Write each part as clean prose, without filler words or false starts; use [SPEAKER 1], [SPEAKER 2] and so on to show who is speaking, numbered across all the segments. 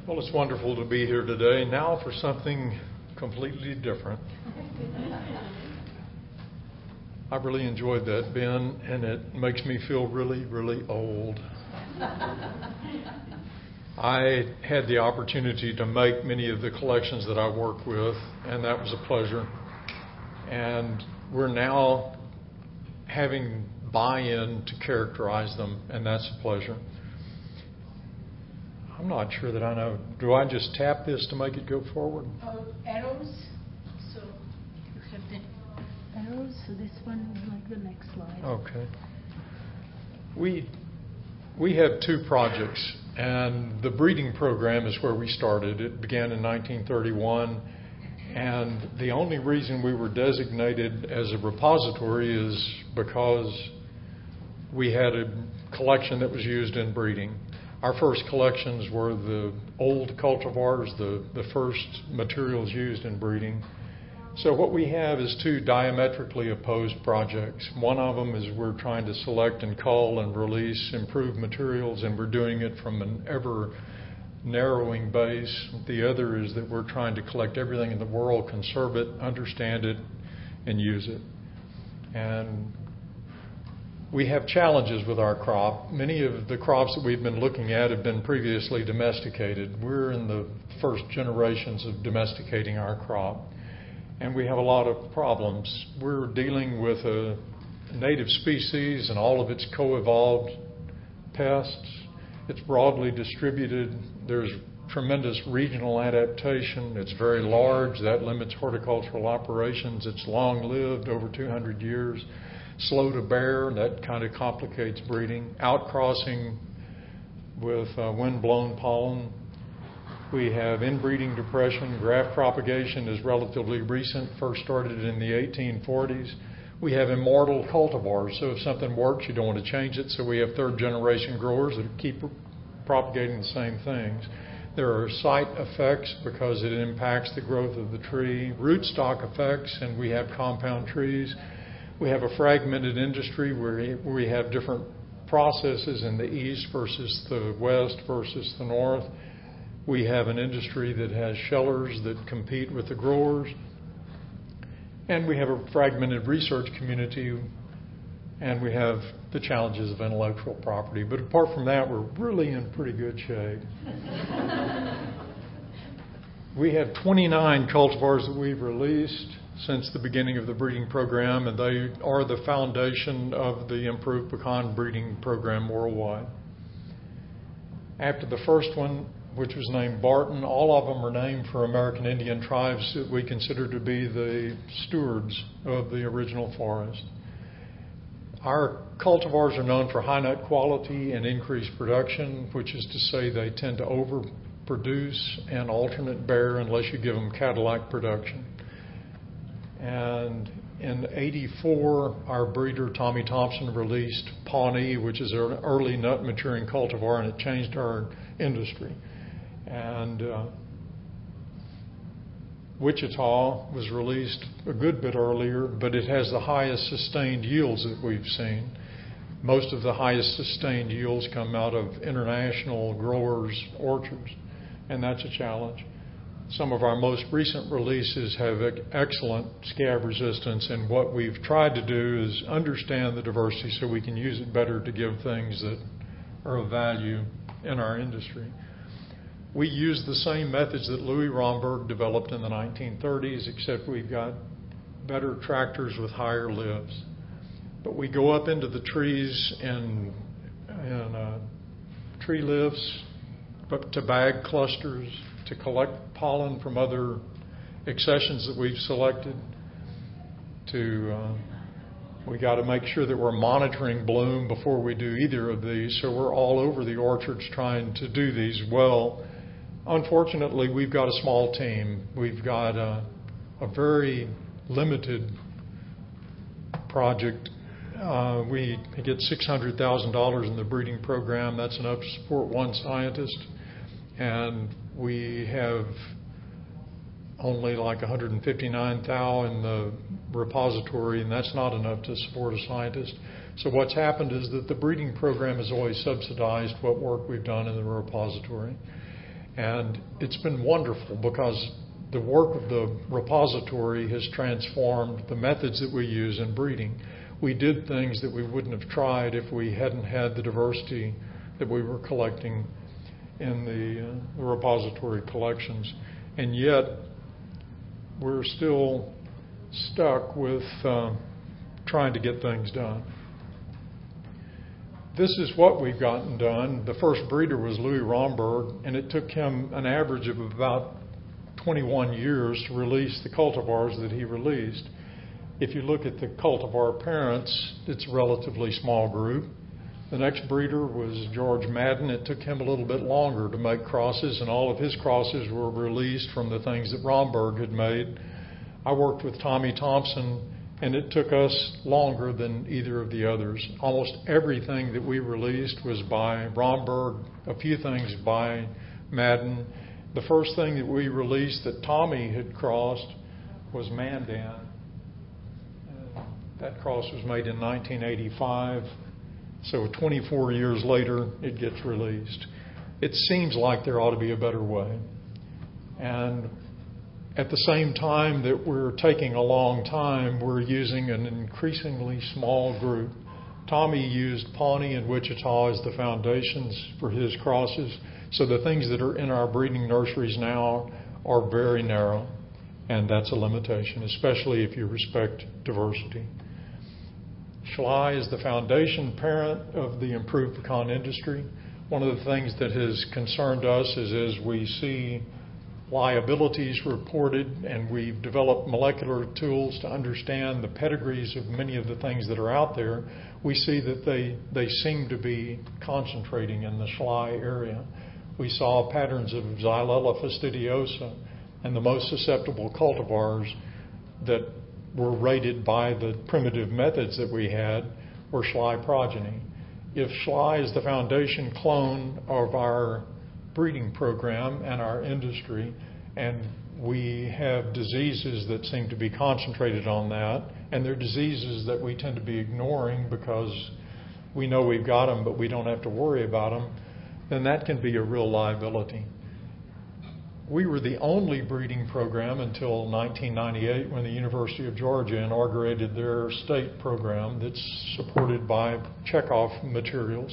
[SPEAKER 1] Well, it's wonderful to be here today. Now for something completely different. I really enjoyed that, Ben, and it makes me feel really, really old. I had the opportunity to make many of the collections that I work with, and that was a pleasure. And we're now having buy-in to characterize them, and that's a pleasure. I'm not sure that I know. Do I just tap this to make it go forward?
[SPEAKER 2] Arrows. So you have the arrows. So this one is like the next slide.
[SPEAKER 1] Okay. We have two projects, and the breeding program is where we started. It began in 1931, and the only reason we were designated as a repository is because we had a collection that was used in breeding. Our first collections were the old cultivars, the first materials used in breeding. So what we have is two diametrically opposed projects. One of them is we're trying to select and cull and release improved materials, and we're doing it from an ever narrowing base. The other is that we're trying to collect everything in the world, conserve it, understand it, and use it. And we have challenges with our crop. Many of the crops that we've been looking at have been previously domesticated. We're in the first generations of domesticating our crop, and we have a lot of problems. We're dealing with a native species and all of its co-evolved pests. It's broadly distributed. There's tremendous regional adaptation. It's very large. That limits horticultural operations. It's long-lived, over 200 years. Slow to bear, that kind of complicates breeding. Outcrossing with wind-blown pollen. We have inbreeding depression. Graft propagation is relatively recent, first started in the 1840s. We have immortal cultivars, so if something works, you don't want to change it. So we have third-generation growers that keep propagating the same things. There are site effects because it impacts the growth of the tree. Rootstock effects, and we have compound trees. We have a fragmented industry where we have different processes in the east versus the west versus the north. We have an industry that has shellers that compete with the growers. And we have a fragmented research community, and we have the challenges of intellectual property. But apart from that, we're really in pretty good shape. We have 29 cultivars that we've released since the beginning of the breeding program, and they are the foundation of the improved pecan breeding program worldwide. After the first one, which was named Barton, all of them are named for American Indian tribes that we consider to be the stewards of the original forest. Our cultivars are known for high nut quality and increased production, which is to say they tend to overproduce and alternate bear unless you give them Cadillac production. And in '84, our breeder, Tommy Thompson, released Pawnee, which is an early nut maturing cultivar, and it changed our industry. And Wichita was released a good bit earlier, but it has the highest sustained yields that we've seen. Most of the highest sustained yields come out of international growers' orchards, and that's a challenge. Some of our most recent releases have excellent scab resistance, and what we've tried to do is understand the diversity so we can use it better to give things that are of value in our industry. We use the same methods that Louis Romberg developed in the 1930s, except we've got better tractors with higher lives. But we go up into the trees in tree lifts, but to bag clusters, to collect pollen from other accessions that we've selected. We got to make sure that we're monitoring bloom before we do either of these. So we're all over the orchards trying to do these well. Unfortunately, we've got a small team. We've got a very limited project. We get $600,000 in the breeding program. That's enough to support one scientist. And we have only like 159 thou in the repository, and that's not enough to support a scientist. So what's happened is that the breeding program has always subsidized what work we've done in the repository. And it's been wonderful because the work of the repository has transformed the methods that we use in breeding. We did things that we wouldn't have tried if we hadn't had the diversity that we were collecting in the repository collections. And yet, we're still stuck with trying to get things done. This is what we've gotten done. The first breeder was Louis Romberg, and it took him an average of about 21 years to release the cultivars that he released. If you look at the cultivar parents, it's a relatively small group. The next breeder was George Madden. It took him a little bit longer to make crosses, and all of his crosses were released from the things that Romberg had made. I worked with Tommy Thompson, and it took us longer than either of the others. Almost everything that we released was by Romberg, a few things by Madden. The first thing that we released that Tommy had crossed was Mandan. That cross was made in 1985. So 24 years later, it gets released. It seems like there ought to be a better way. And at the same time that we're taking a long time, we're using an increasingly small group. Tommy used Pawnee and Wichita as the foundations for his crosses. So the things that are in our breeding nurseries now are very narrow. And that's a limitation, especially if you respect diversity. Schley is the foundation parent of the improved pecan industry. One of the things that has concerned us is as we see liabilities reported and we've developed molecular tools to understand the pedigrees of many of the things that are out there, we see that they seem to be concentrating in the Schley area. We saw patterns of Xylella fastidiosa, and the most susceptible cultivars that were rated by the primitive methods that we had were Schley progeny. If Schley is the foundation clone of our breeding program and our industry, and we have diseases that seem to be concentrated on that, and they're diseases that we tend to be ignoring because we know we've got them, but we don't have to worry about them, then that can be a real liability. We were the only breeding program until 1998 when the University of Georgia inaugurated their state program that's supported by Chekhov materials.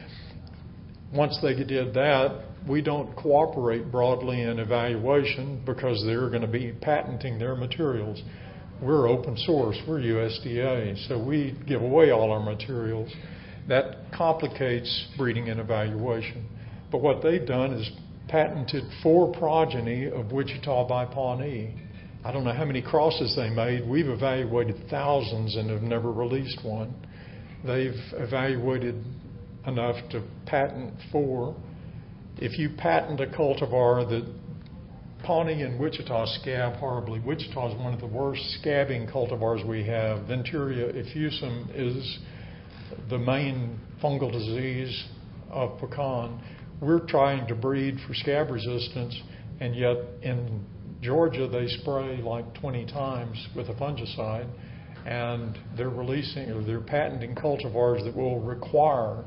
[SPEAKER 1] Once they did that, we don't cooperate broadly in evaluation because they're going to be patenting their materials. We're open source, we're USDA, so we give away all our materials. That complicates breeding and evaluation. But what they've done is patented 4 progeny of Wichita by Pawnee. I don't know how many crosses they made. We've evaluated thousands and have never released one. They've evaluated enough to patent 4. If you patent a cultivar that Pawnee and Wichita scab horribly, Wichita is one of the worst scabbing cultivars we have. Venturi effusum is the main fungal disease of pecan. We're trying to breed for scab resistance, and yet in Georgia they spray like 20 times with a fungicide, and they're releasing or they're patenting cultivars that will require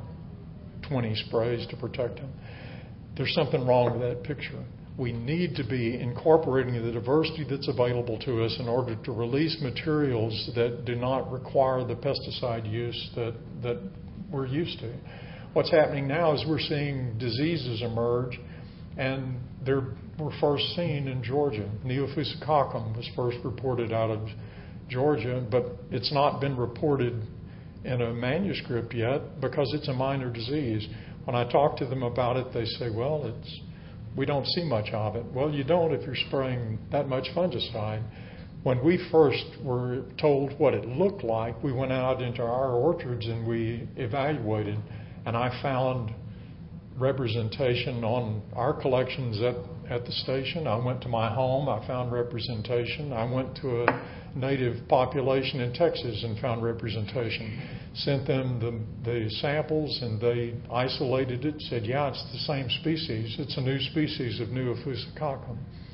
[SPEAKER 1] 20 sprays to protect them. There's something wrong with that picture. We need to be incorporating the diversity that's available to us in order to release materials that do not require the pesticide use that we're used to. What's happening now is we're seeing diseases emerge, and they were first seen in Georgia. Neofuscoccum was first reported out of Georgia, but it's not been reported in a manuscript yet because it's a minor disease. When I talk to them about it, they say, well, we don't see much of it. Well, you don't if you're spraying that much fungicide. When we first were told what it looked like, we went out into our orchards and we evaluated. And I found representation on our collections at the station. I went to my home. I found representation. I went to a native population in Texas and found representation. Sent them the samples, and they isolated it, said, yeah, it's the same species. It's a new species of Neofuscoccum.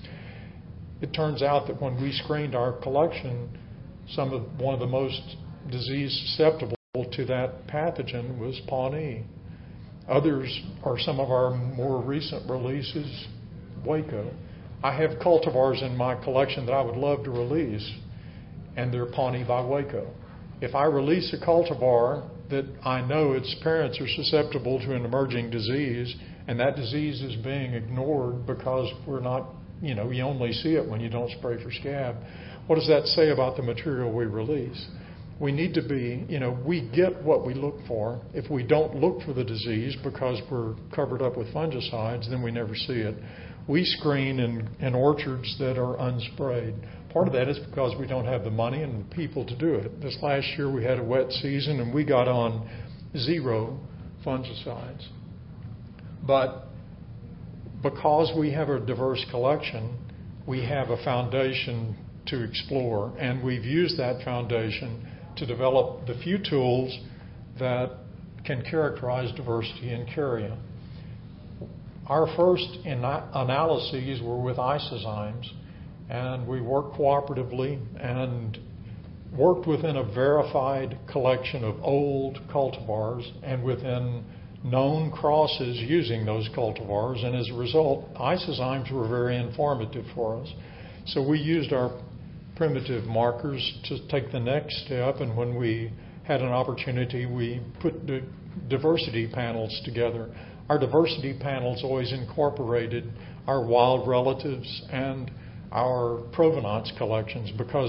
[SPEAKER 1] It turns out that when we screened our collection, one of the most disease susceptible to that pathogen was Pawnee. Others are some of our more recent releases. Waco. I have cultivars in my collection that I would love to release, and they're Pawnee by Waco. If I release a cultivar that I know its parents are susceptible to an emerging disease, and that disease is being ignored because we're not, you only see it when you don't spray for scab, what does that say about the material we release? We need to be, we get what we look for. If we don't look for the disease because we're covered up with fungicides, then we never see it. We screen in orchards that are unsprayed. Part of that is because we don't have the money and the people to do it. This last year we had a wet season and we got on 0 fungicides. But because we have a diverse collection, we have a foundation to explore, and we've used that foundation to develop the few tools that can characterize diversity in Carya. Our first analyses were with isozymes, and we worked cooperatively and worked within a verified collection of old cultivars and within known crosses using those cultivars, and as a result, isozymes were very informative for us. So we used our primitive markers to take the next step, and when we had an opportunity, we put the diversity panels together. Our diversity panels always incorporated our wild relatives and our provenance collections, because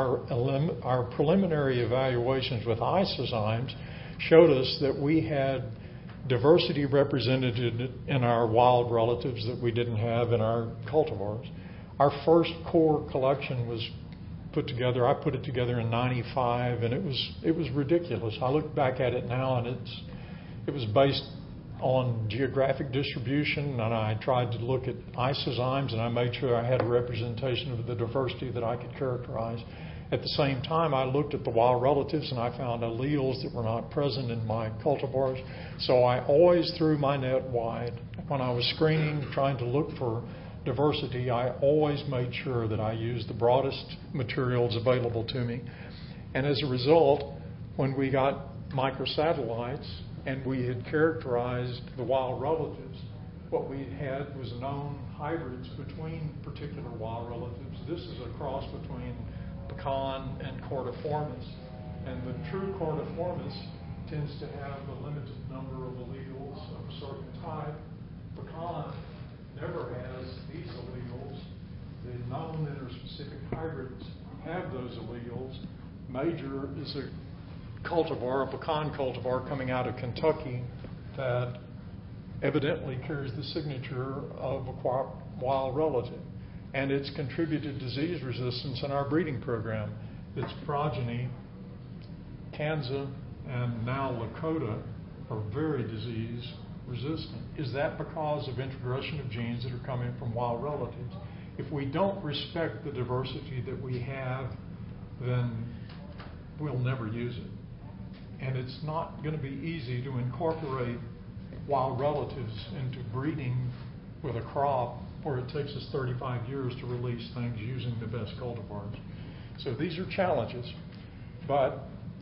[SPEAKER 1] our preliminary evaluations with isozymes showed us that we had diversity represented in our wild relatives that we didn't have in our cultivars. Our first core collection was put together. I put it together in '95, and it was ridiculous. I look back at it now, and it was based on geographic distribution, and I tried to look at isozymes, and I made sure I had a representation of the diversity that I could characterize. At the same time, I looked at the wild relatives, and I found alleles that were not present in my cultivars. So I always threw my net wide. When I was screening, trying to look for diversity, I always made sure that I used the broadest materials available to me. And as a result, when we got microsatellites and we had characterized the wild relatives, what we had was known hybrids between particular wild relatives. This is a cross between pecan and cordiformis. And the true cordiformis tends to have a limited number of alleles of a certain type. Pecan never has these alleles. The known interspecific hybrids have those alleles. Major is a cultivar, a pecan cultivar coming out of Kentucky that evidently carries the signature of a wild relative. And it's contributed disease resistance in our breeding program. Its progeny, Kansas and now Lakota, are very disease resistant. Is that because of integration of genes that are coming from wild relatives? If we don't respect the diversity that we have, then we'll never use it. And it's not going to be easy to incorporate wild relatives into breeding with a crop where it takes us 35 years to release things using the best cultivars. So these are challenges, but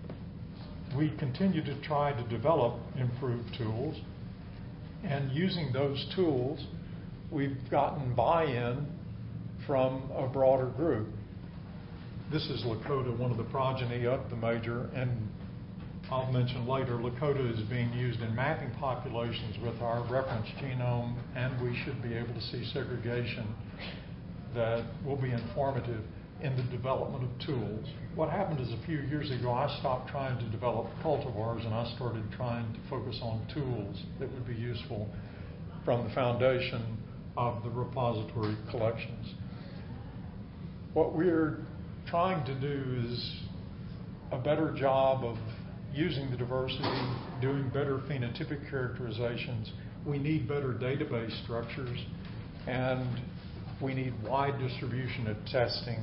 [SPEAKER 1] we continue to try to develop improved tools, and using those tools, we've gotten buy-in from a broader group. This is Lakota, one of the progeny of the major, and I'll mention later, Lakota is being used in mapping populations with our reference genome, and we should be able to see segregation that will be informative in the development of tools. What happened is a few years ago, I stopped trying to develop cultivars, and I started trying to focus on tools that would be useful from the foundation of the repository collections. What we're trying to do is a better job of using the diversity, doing better phenotypic characterizations. We need better database structures, and we need wide distribution of testing.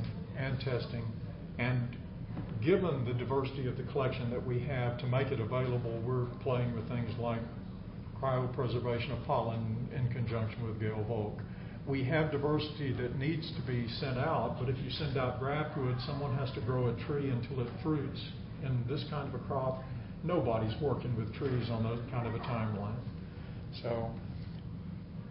[SPEAKER 1] And given the diversity of the collection that we have, to make it available, we're playing with things like cryopreservation of pollen in conjunction with Gale Volk. We have diversity that needs to be sent out, but if you send out graft wood, someone has to grow a tree until it fruits. In this kind of a crop, nobody's working with trees on that kind of a timeline. So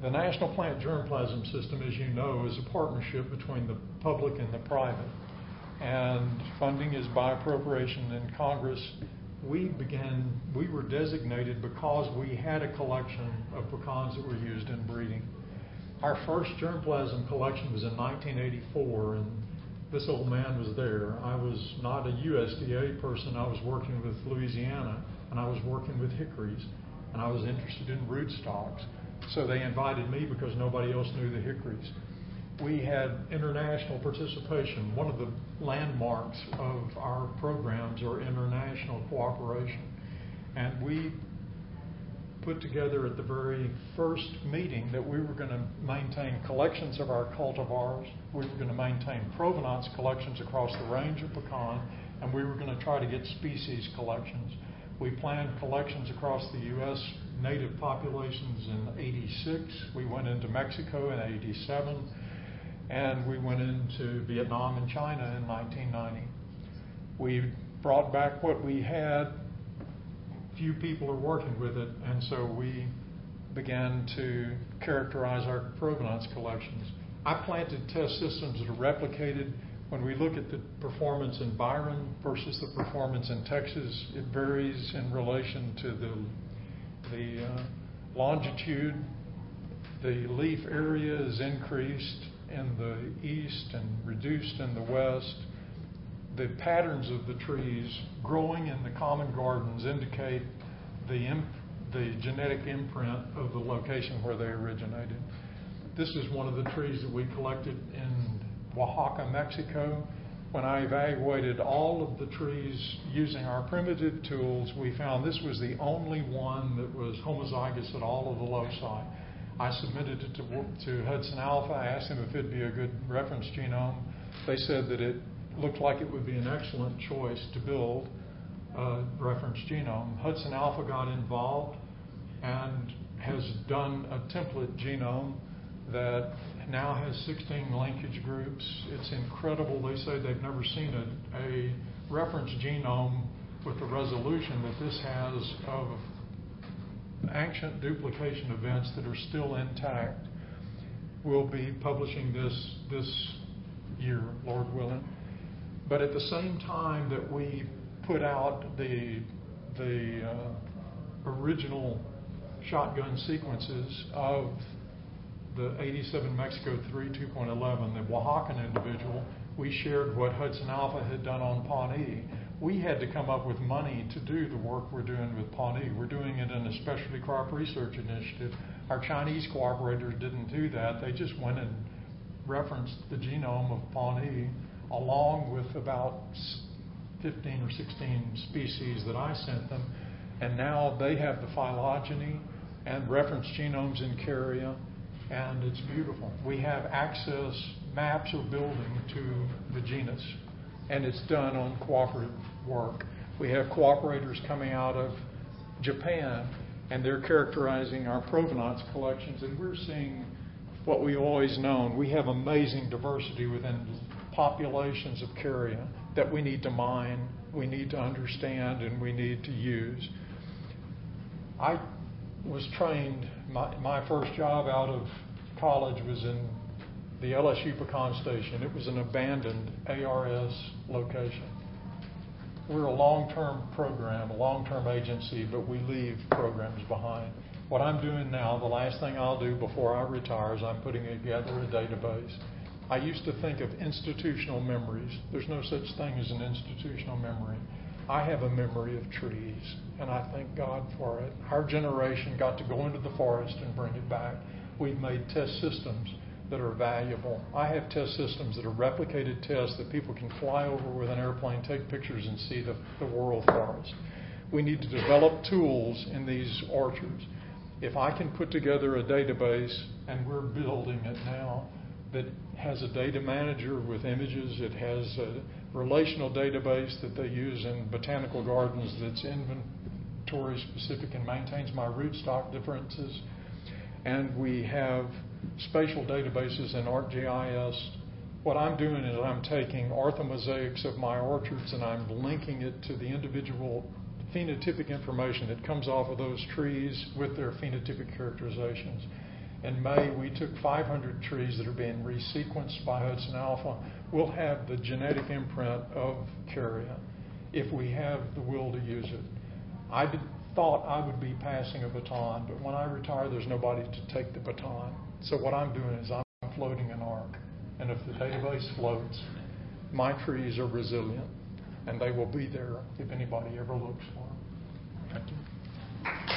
[SPEAKER 1] The National Plant Germplasm System, as you know, is a partnership between the public and the private. And funding is by appropriation in Congress. We were designated because we had a collection of pecans that were used in breeding. Our first germplasm collection was in 1984, and this old man was there. I was not a USDA person. I was working with Louisiana, and I was working with hickories, and I was interested in rootstocks. So they invited me because nobody else knew the hickories. We had international participation. One of the landmarks of our programs are international cooperation. And we put together at the very first meeting that we were going to maintain collections of our cultivars, we were going to maintain provenance collections across the range of pecan, and we were going to try to get species collections. We planned collections across the U.S. native populations in '86. We went into Mexico in '87. And we went into Vietnam and China in 1990. We brought back what we had. Few people are working with it, and so we began to characterize our provenance collections. I planted test systems that are replicated. When we look at the performance in Byron versus the performance in Texas, it varies in relation to the longitude. The leaf area is increased in the east and reduced in the west. The patterns of the trees growing in the common gardens indicate the genetic imprint of the location where they originated. This is one of the trees that we collected in Oaxaca, Mexico. When I evaluated all of the trees using our primitive tools, we found this was the only one that was homozygous at all of the loci. I submitted it to Hudson Alpha. I asked them if it'd be a good reference genome. They said that it looked like it would be an excellent choice to build a reference genome. Hudson Alpha got involved and has done a template genome that now has 16 linkage groups. It's incredible. They say they've never seen a reference genome with the resolution that this has of ancient duplication events that are still intact. We'll be publishing this year, Lord willing. But at the same time that we put out the original shotgun sequences of the 87 Mexico 3 2.11, the Oaxacan individual, we shared what Hudson Alpha had done on Pawnee. We had to come up with money to do the work we're doing with Pawnee. We're doing it in a specialty crop research initiative. Our Chinese cooperators didn't do that. They just went and referenced the genome of Pawnee along with about 15 or 16 species that I sent them. And now they have the phylogeny and reference genomes in Caria, and it's beautiful. We have access, maps are building to the genus, and it's done on cooperative work. We have cooperators coming out of Japan, and they're characterizing our provenance collections, and we're seeing what we've always known. We have amazing diversity within populations of Caria that we need to mine, we need to understand, and we need to use. I was trained, my first job out of college was in the LSU Pecan Station. It was an abandoned ARS location. We're a long-term program, a long-term agency, but we leave programs behind. What I'm doing now, the last thing I'll do before I retire is I'm putting together a database. I used to think of institutional memories. There's no such thing as an institutional memory. I have a memory of trees, and I thank God for it. Our generation got to go into the forest and bring it back. We've made test systems that are valuable. I have test systems that are replicated tests that people can fly over with an airplane, take pictures, and see the world forest. We need to develop tools in these orchards. If I can put together a database, and we're building it now, that has a data manager with images, it has a relational database that they use in botanical gardens that's inventory specific and maintains my rootstock differences, and we have spatial databases in ArcGIS. What I'm doing is I'm taking orthomosaics of my orchards and I'm linking it to the individual phenotypic information that comes off of those trees with their phenotypic characterizations. In May, we took 500 trees that are being resequenced by Hudson Alpha. We'll have the genetic imprint of Carrion if we have the will to use it. Thought I would be passing a baton, but when I retire, there's nobody to take the baton. So what I'm doing is I'm floating an ark. And if the database floats, my trees are resilient, and they will be there if anybody ever looks for them. Thank you.